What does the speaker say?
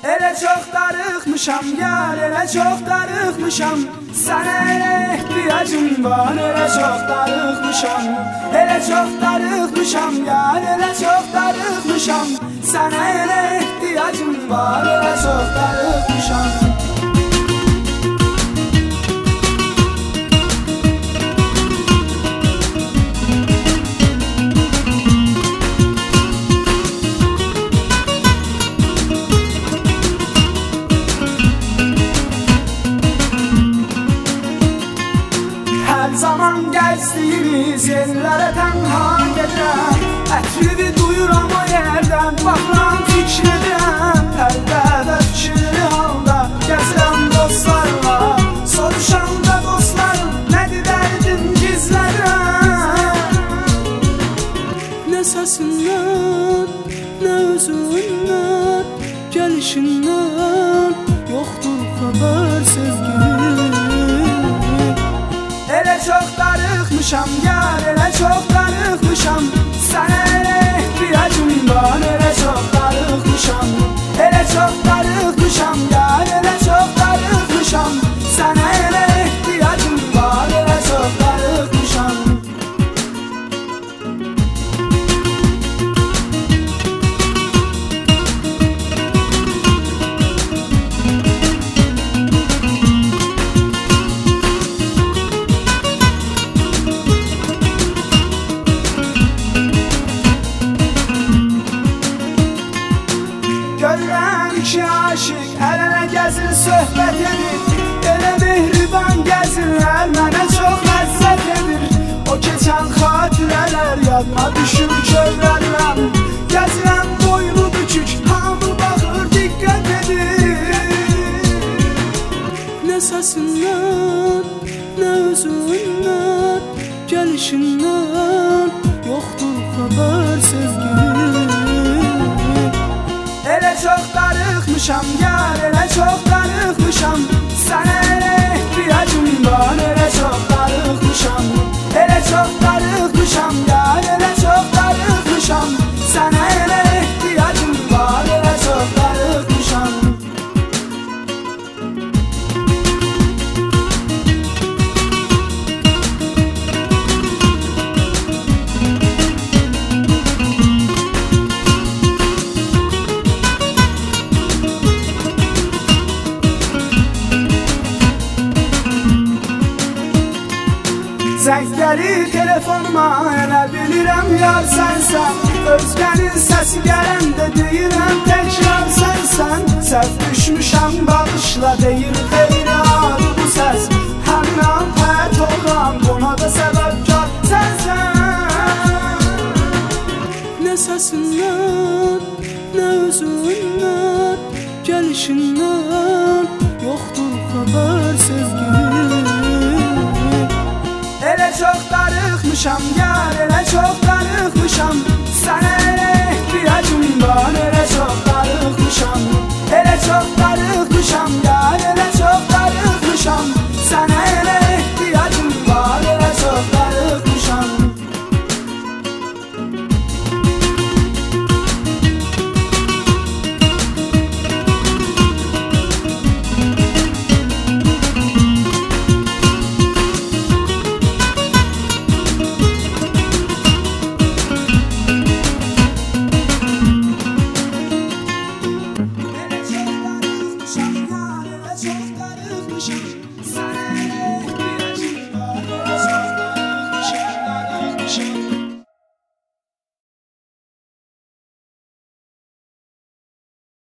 Elə çox darıxmışam yar, elə çox darıxmışam. Sənə elə ehtiyacım var, elə çox darıxmışam. Elə çox darıxmışam yar, elə çox darıxmışam. Sənə elə ehtiyacım var, elə çox darıxmışam. Zaman gəzdiyimiz yerlərə tənha gedirəm. Ətrini duyuram o yerdən, baxıram fikr edirəm. Pərdədə fikirli halda gəzirəm dostlarla. Soruşam da dostlarım, nədir dərdim gizlədirəm. Nə səsindən, nə özündən, gəlişindən yoxdur xəbər sevgilim. Elə çox darıxmışam yar, elə çox darıxmışam. Sənə elə ehtiyacım var, elə çox darıxmışam. Elə çox darıxmışam yar, elə çox darıxmışam. Sənə elə ehtiyacım var, elə çox darıxmışam. Görürəm ki aşıq əl-ələ gəzir, söhbət edir. Elə mehriban gəzirlər, mənə çox ləzzət edir. O keçən xatirələr yadıma düşür kövrəlirəm. Gəzirəm boynu bükük, hamı baxır, diqqət edir. Nə səsindən, nə özündən, gəlişindən yoxdur xəbər sevgilim. Elə çox darıxmışam yar, elə çox darıxmışam. Sənə elə ehtiyacım var, elə çox darıxmışam. Elə çox darıxmışam yar, elə çox darıxmışam. Sənə elə ehtiyacım var, elə çox darıxmışam. Zəng gəlir telefonuma, elə bilirəm yar sənsən. Özgənin səsi gələndə deyirəm təkrar sənsən. Səhv düşmüşəm bağışla deyir xeyradı bu səs. Həmin an pərt olam, buna da səbəbkar sənsən. Nə səsindən, nə özündən, gəlişindən yoxdur xəbər sevgilim. Elə çox darıxmışam yar, elə çox darıxmışam. Sənə elə ehtiyacım var, elə çox darıxmışam. Elə çox darıxmışam yar, elə çox darıxmışam. Sənə elə ehtiyacım var, elə çox darıxmışam. Sənə elə